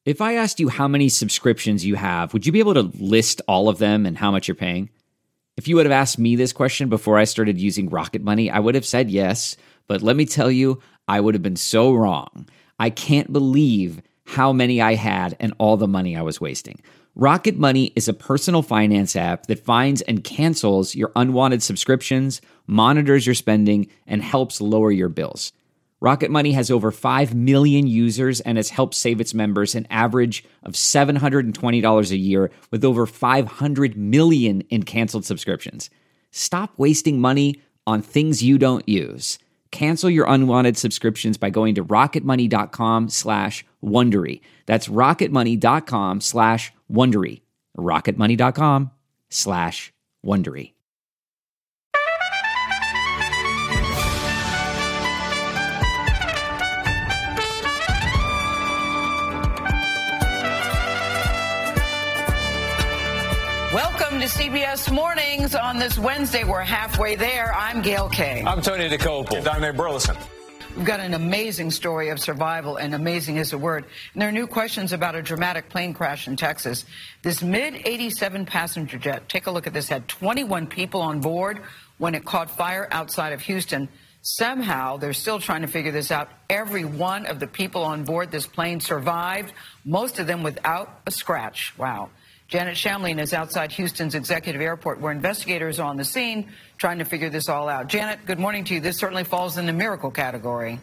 If I asked you how many subscriptions you have, would you be able to list all of them and how much you're paying? If you would have asked me this question before I started using Rocket Money, I would have said yes, but let me tell you, I would have been so wrong. I can't believe how many I had and all the money I was wasting. Rocket Money is a personal finance app that finds and cancels your unwanted subscriptions, monitors your spending, and helps lower your bills. Rocket Money has over 5 million users and has helped save its members an average of $720 a year with over 500 million in canceled subscriptions. Stop wasting money on things you don't use. Cancel your unwanted subscriptions by going to rocketmoney.com/Wondery. That's rocketmoney.com/Wondery. rocketmoney.com/Wondery. Welcome to CBS Mornings on this Wednesday. We're halfway there. I'm Gail Kay. I'm Tony DeCopel. And I'm Nate Burleson. We've got an amazing story of survival, and amazing is a word. And there are new questions about a dramatic plane crash in Texas. This mid-87 passenger jet, take a look at this, had 21 people on board when it caught fire outside of Houston. Somehow, they're still trying to figure this out. Every one of the people on board this plane survived, most of them without a scratch. Wow. Janet Shamlian is outside Houston's executive airport, where investigators are on the scene trying to figure this all out. Janet, good morning to you. This certainly falls in the miracle category.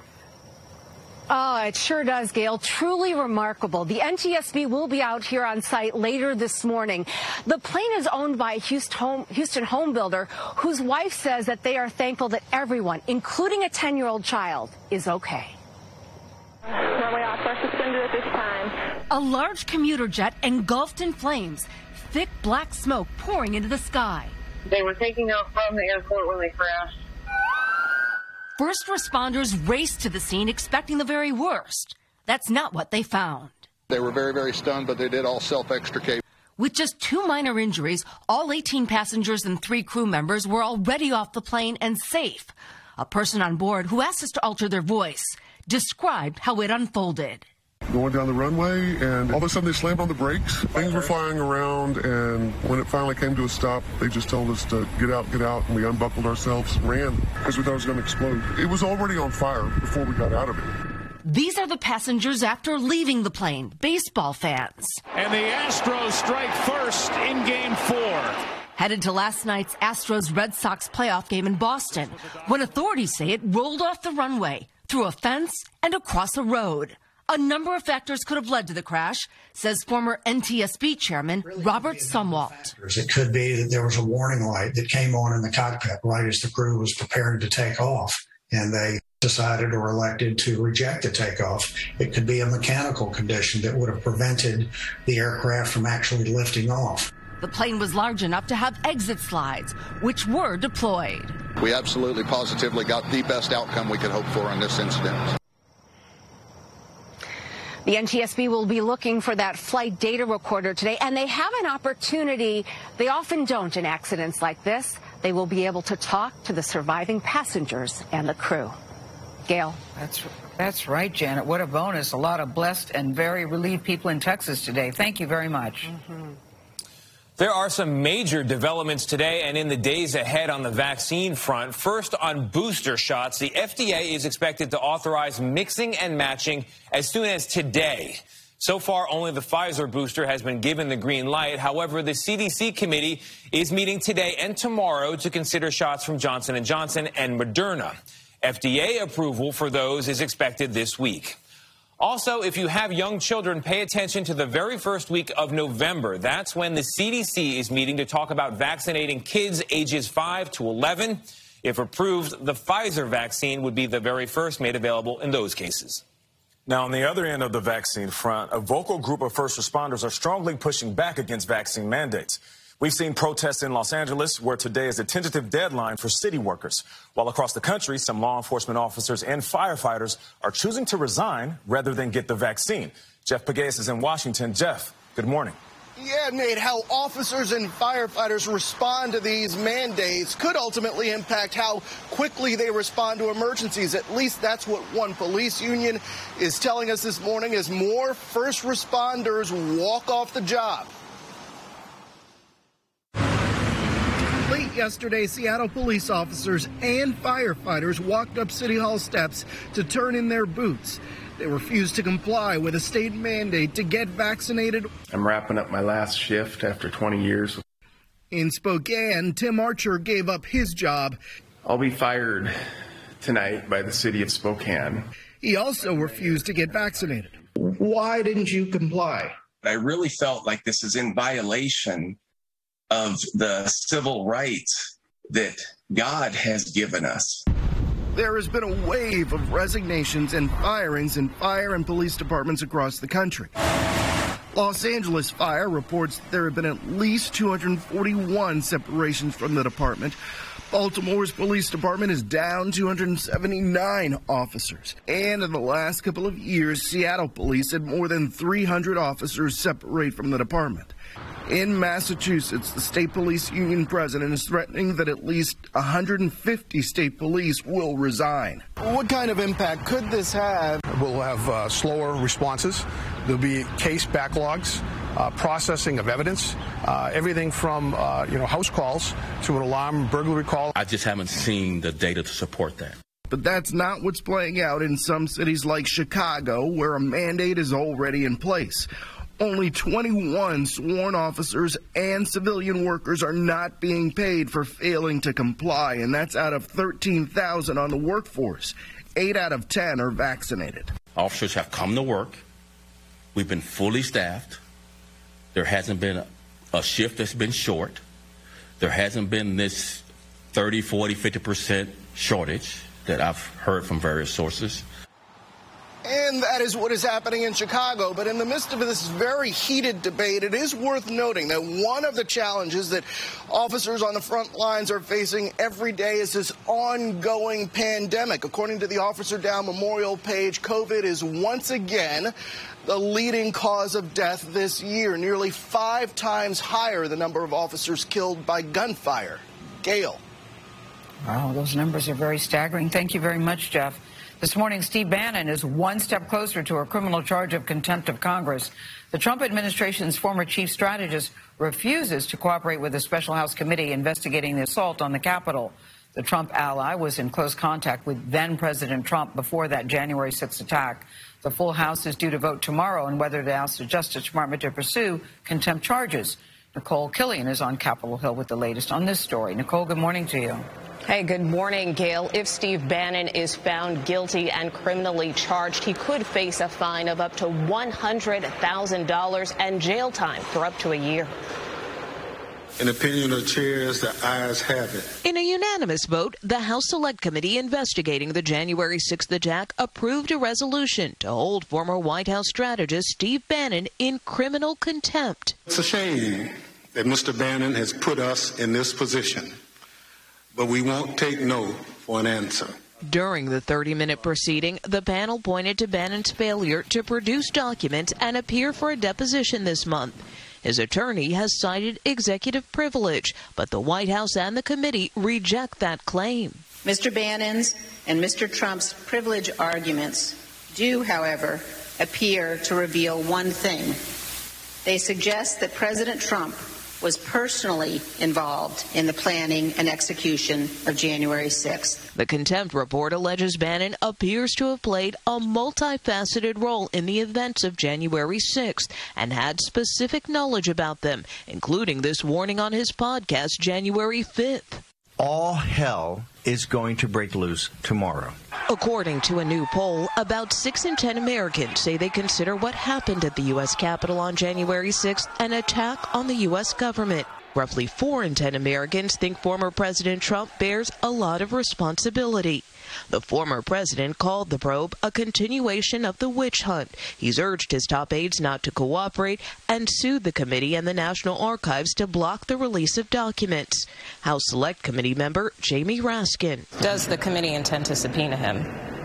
Oh, it sure does, Gail. Truly remarkable. The NTSB will be out here on site later this morning. The plane is owned by a Houston home builder whose wife says that they are thankful that everyone, including a 10-year-old child, is okay. Runway offer suspended at this time. A large commuter jet engulfed in flames, thick black smoke pouring into the sky. They were taking off from the airport when they crashed. First responders raced to the scene expecting the very worst. That's not what they found. They were very, very stunned, but they did all self-extricate. With just 2 minor injuries, all 18 passengers and 3 crew members were already off the plane and safe. A person on board who asked us to alter their voice described how it unfolded. Going down the runway, and all of a sudden they slammed on the brakes. Things were flying around, and when it finally came to a stop, they just told us to get out, and we unbuckled ourselves, ran, because we thought it was going to explode. It was already on fire before we got out of it. These are the passengers after leaving the plane, baseball fans. And the Astros strike first in Game 4. Headed to last night's Astros-Red Sox playoff game in Boston, when authorities say it rolled off the runway, through a fence, and across a road. A number of factors could have led to the crash, says former NTSB chairman Robert Sumwalt. It could be that there was a warning light that came on in the cockpit right as the crew was preparing to take off, and they decided or elected to reject the takeoff. It could be a mechanical condition that would have prevented the aircraft from actually lifting off. The plane was large enough to have exit slides, which were deployed. We absolutely positively got the best outcome we could hope for in this incident. The NTSB will be looking for that flight data recorder today, and they have an opportunity they often don't in accidents like this. They will be able to talk to the surviving passengers and the crew. Gail. That's right, Janet. What a bonus. A lot of blessed and very relieved people in Texas today. Thank you very much. Mm-hmm. There are some major developments today and in the days ahead on the vaccine front. First, on booster shots, the FDA is expected to authorize mixing and matching as soon as today. So far, only the Pfizer booster has been given the green light. However, the CDC committee is meeting today and tomorrow to consider shots from Johnson & Johnson and Moderna. FDA approval for those is expected this week. Also, if you have young children, pay attention to the very first week of November. That's when the CDC is meeting to talk about vaccinating kids ages 5 to 11. If approved, the Pfizer vaccine would be the very first made available in those cases. Now, on the other end of the vaccine front, a vocal group of first responders are strongly pushing back against vaccine mandates. We've seen protests in Los Angeles, where today is a tentative deadline for city workers. While across the country, some law enforcement officers and firefighters are choosing to resign rather than get the vaccine. Jeff Pegues is in Washington. Jeff, good morning. Yeah, Nate, how officers and firefighters respond to these mandates could ultimately impact how quickly they respond to emergencies. At least that's what one police union is telling us this morning as more first responders walk off the job. Late yesterday, Seattle police officers and firefighters walked up City Hall steps to turn in their boots. They refused to comply with a state mandate to get vaccinated. I'm wrapping up my last shift after 20 years. In Spokane, Tim Archer gave up his job. I'll be fired tonight by the city of Spokane. He also refused to get vaccinated. Why didn't you comply? I really felt like this is in violation of the civil rights that God has given us. There has been a wave of resignations and firings in fire and police departments across the country. Los Angeles Fire reports there have been at least 241 separations from the department. Baltimore's police department is down 279 officers. And in the last couple of years, Seattle police had more than 300 officers separate from the department. In Massachusetts, the state police union president is threatening that at least 150 state police will resign. What kind of impact could this have? We'll have slower responses. There'll be case backlogs, processing of evidence, everything from house calls to an alarm burglary call. I just haven't seen the data to support that. But that's not what's playing out in some cities like Chicago, where a mandate is already in place. Only 21 sworn officers and civilian workers are not being paid for failing to comply, and that's out of 13,000 on the workforce. 8 out of 10 are vaccinated. Officers have come to work. We've been fully staffed. There hasn't been a shift that's been short. There hasn't been this 30, 40, 50% shortage that I've heard from various sources. And that is what is happening in Chicago. But in the midst of this very heated debate, it is worth noting that one of the challenges that officers on the front lines are facing every day is this ongoing pandemic. According to the Officer Down Memorial page, COVID is once again the leading cause of death this year, nearly 5 times higher the number of officers killed by gunfire. Gail. Wow, those numbers are very staggering. Thank you very much, Jeff. This morning, Steve Bannon is one step closer to a criminal charge of contempt of Congress. The Trump administration's former chief strategist refuses to cooperate with the special House committee investigating the assault on the Capitol. The Trump ally was in close contact with then-President Trump before that January 6th attack. The full House is due to vote tomorrow on whether to ask the Justice Department to pursue contempt charges. Nicole Killian is on Capitol Hill with the latest on this story. Nicole, good morning to you. Hey, good morning, Gail. If Steve Bannon is found guilty and criminally charged, he could face a fine of up to $100,000 and jail time for up to a year. In opinion of the chairs, the ayes have it. In a unanimous vote, the House Select Committee investigating the January 6th attack approved a resolution to hold former White House strategist Steve Bannon in criminal contempt. It's a shame that Mr. Bannon has put us in this position, but we won't take no for an answer. During the 30-minute proceeding, the panel pointed to Bannon's failure to produce documents and appear for a deposition this month. His attorney has cited executive privilege, but the White House and the committee reject that claim. Mr. Bannon's and Mr. Trump's privilege arguments do, however, appear to reveal one thing. They suggest that President Trump was personally involved in the planning and execution of January 6th. The contempt report alleges Bannon appears to have played a multifaceted role in the events of January 6th and had specific knowledge about them, including this warning on his podcast January 5th. All hell is going to break loose tomorrow. According to a new poll, about 6 in 10 Americans say they consider what happened at the U.S. Capitol on January 6th an attack on the U.S. government. Roughly 4 in 10 Americans think former President Trump bears a lot of responsibility. The former president called the probe a continuation of the witch hunt. He's urged his top aides not to cooperate and sued the committee and the National Archives to block the release of documents. House Select Committee member Jamie Raskin. Does the committee intend to subpoena him?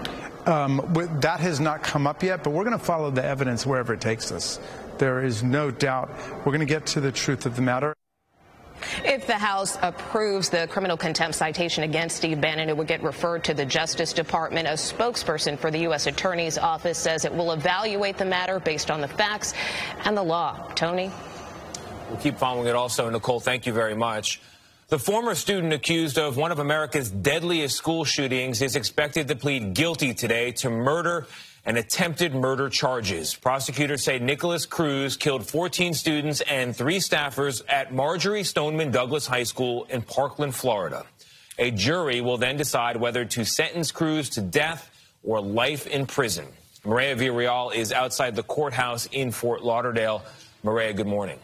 That has not come up yet, but we're going to follow the evidence wherever it takes us. There is no doubt we're going to get to the truth of the matter. If the House approves the criminal contempt citation against Steve Bannon, it would get referred to the Justice Department. A spokesperson for the U.S. Attorney's Office says it will evaluate the matter based on the facts and the law. Tony? We'll keep following it also. Nicole, thank you very much. The former student accused of one of America's deadliest school shootings is expected to plead guilty today to murder and attempted murder charges. Prosecutors say Nikolas Cruz killed 14 students and 3 staffers at Marjory Stoneman Douglas High School in Parkland, Florida. A jury will then decide whether to sentence Cruz to death or life in prison. Maria Villarreal is outside the courthouse in Fort Lauderdale. Maria, good morning.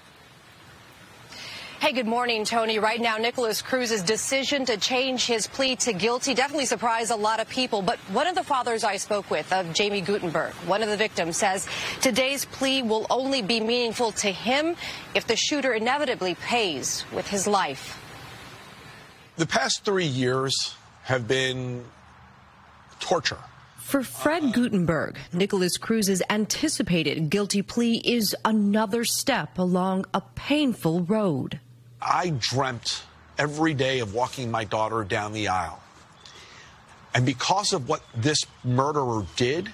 Hey, good morning, Tony. Right now, Nikolas Cruz's decision to change his plea to guilty definitely surprised a lot of people. But one of the fathers I spoke with, of Jamie Gutenberg, one of the victims, says today's plea will only be meaningful to him if the shooter inevitably pays with his life. The past 3 years have been torture. For Fred Gutenberg, Nikolas Cruz's anticipated guilty plea is another step along a painful road. I dreamt every day of walking my daughter down the aisle. And because of what this murderer did,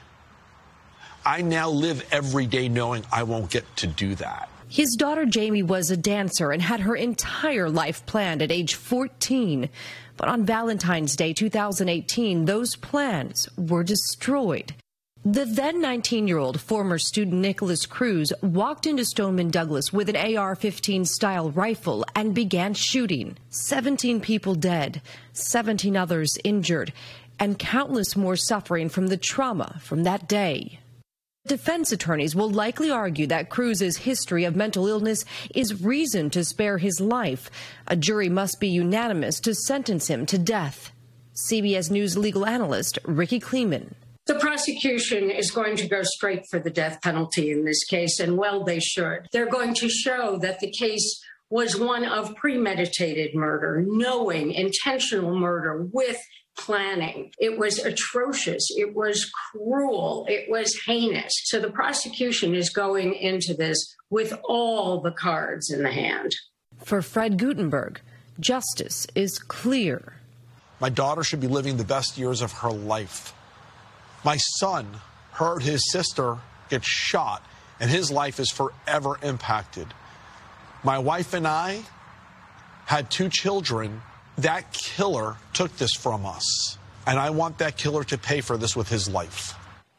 I now live every day knowing I won't get to do that. His daughter Jamie was a dancer and had her entire life planned at age 14. But on Valentine's Day 2018, those plans were destroyed. The then 19-year-old former student Nikolas Cruz walked into Stoneman Douglas with an AR-15 style rifle and began shooting. 17 people dead, 17 others injured, and countless more suffering from the trauma from that day. Defense attorneys will likely argue that Cruz's history of mental illness is reason to spare his life. A jury must be unanimous to sentence him to death. CBS News legal analyst Ricky Kleeman. The prosecution is going to go straight for the death penalty in this case, and well, they should. They're going to show that the case was one of premeditated murder, knowing, intentional murder with planning. It was atrocious. It was cruel. It was heinous. So the prosecution is going into this with all the cards in the hand. For Fred Gutenberg, justice is clear. My daughter should be living the best years of her life. My son heard his sister get shot, and his life is forever impacted. My wife and I had 2 children. That killer took this from us, and I want that killer to pay for this with his life.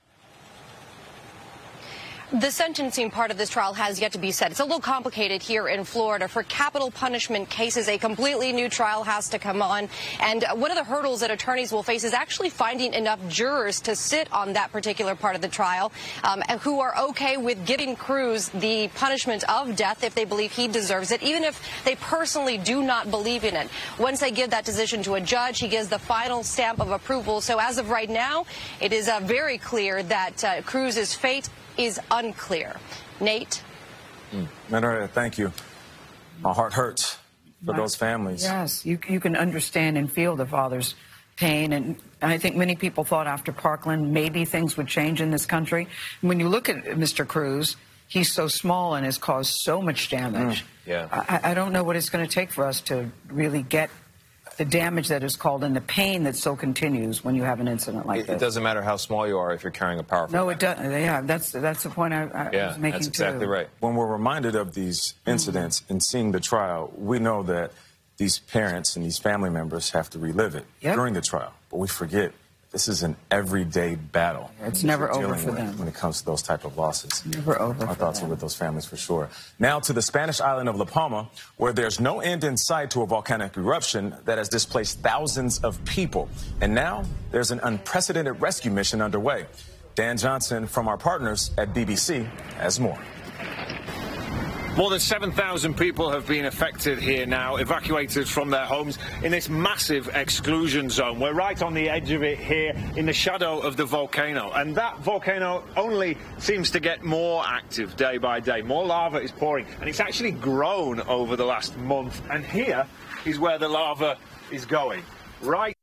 The sentencing part of this trial has yet to be set. It's a little complicated here in Florida. For capital punishment cases, a completely new trial has to come on. And one of the hurdles that attorneys will face is actually finding enough jurors to sit on that particular part of the trial who are okay with giving Cruz the punishment of death if they believe he deserves it, even if they personally do not believe in it. Once they give that decision to a judge, he gives the final stamp of approval. So as of right now, it is very clear that Cruz's fate is unclear. Nate? Maria, thank you. My heart hurts for those families. Yes, you can understand and feel the father's pain. And I think many people thought after Parkland maybe things would change in this country. When you look at Mr. Cruz, he's so small and has caused so much damage. I don't know what it's going to take for us to really get the damage that is called and the pain that still continues when you have an incident like this. It doesn't matter how small you are if you're carrying a powerful weapon. No, it doesn't. Yeah, that's the point I was making, that's exactly right. When we're reminded of these incidents and seeing the trial, we know that these parents and these family members have to relive it during the trial. But we forget this is an everyday battle. It's never over for them when it comes to those type of losses. Never over. Our thoughts are with those families for sure. Now to the Spanish island of La Palma, where there's no end in sight to a volcanic eruption that has displaced thousands of people. And now there's an unprecedented rescue mission underway. Dan Johnson from our partners at BBC has more. More than 7,000 people have been affected here now, evacuated from their homes in this massive exclusion zone. We're right on the edge of it here in the shadow of the volcano. And that volcano only seems to get more active day by day. More lava is pouring, and it's actually grown over the last month. And here is where the lava is going. Right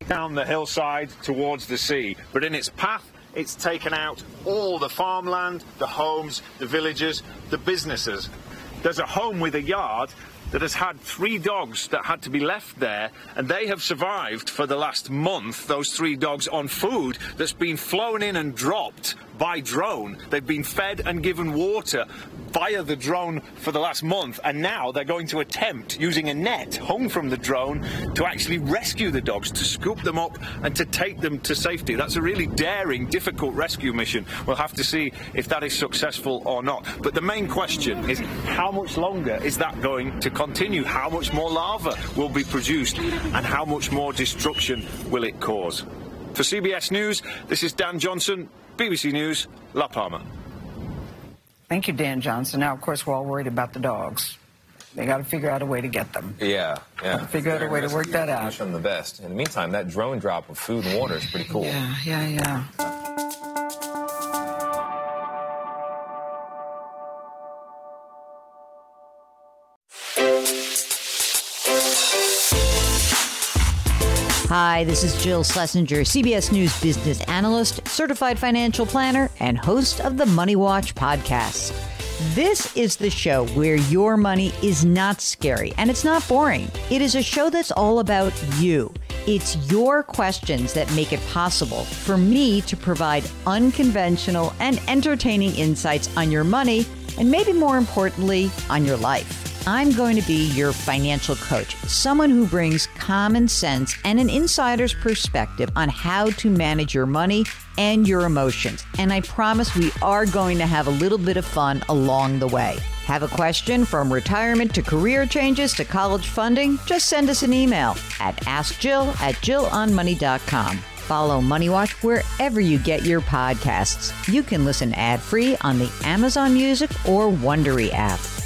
down the hillside towards the sea, but in its path, it's taken out all the farmland, the homes, the villages, the businesses. There's a home with a yard that has had 3 dogs that had to be left there, and they have survived for the last month, those 3 dogs, on food that's been flown in and dropped by drone. They've been fed and given water via the drone for the last month, and now they're going to attempt, using a net hung from the drone, to actually rescue the dogs, to scoop them up and to take them to safety. That's a really daring, difficult rescue mission. We'll have to see if that is successful or not. But the main question is, how much longer is that going to continue? How much more lava will be produced, and how much more destruction will it cause? For CBS News, this is Dan Johnson, BBC News, La Palma. Thank you, Dan Johnson. Now, of course, we're all worried about the dogs. They got to figure out a way to get them. Yeah. Figure out a way to work that out. Wish them the best. In the meantime, that drone drop of food and water is pretty cool. Yeah. Hi, this is Jill Schlesinger, CBS News business analyst, certified financial planner, and host of the Money Watch podcast. This is the show where your money is not scary and it's not boring. It is a show that's all about you. It's your questions that make it possible for me to provide unconventional and entertaining insights on your money, and maybe more importantly, on your life. I'm going to be your financial coach, someone who brings common sense and an insider's perspective on how to manage your money and your emotions. And I promise we are going to have a little bit of fun along the way. Have a question from retirement to career changes to college funding? Just send us an email at askjill@jillonmoney.com. Follow Money Watch wherever you get your podcasts. You can listen ad-free on the Amazon Music or Wondery app.